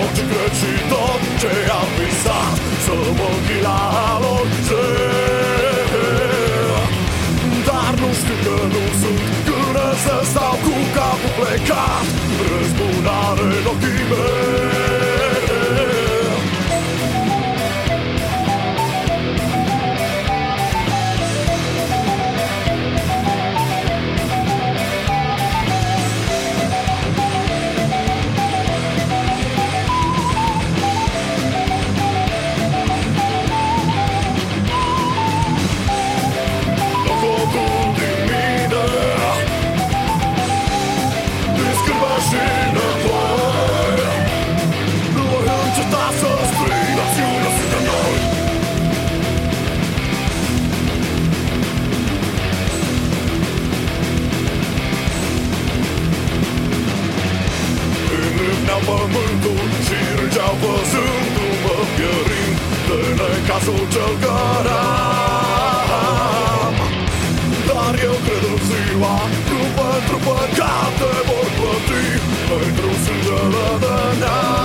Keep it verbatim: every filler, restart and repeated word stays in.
tot ce cred și tot ce am visat, să mă închid la lor cer. Dar nu știu că nu sunt când să stau cu capul plecat, răzbunare în ochii mei. Pământul și rângeau văzându-mă pierind de necazul cel căram. Dar eu cred în ziua când pentru păcate vor plăti, pentru sângele de neam.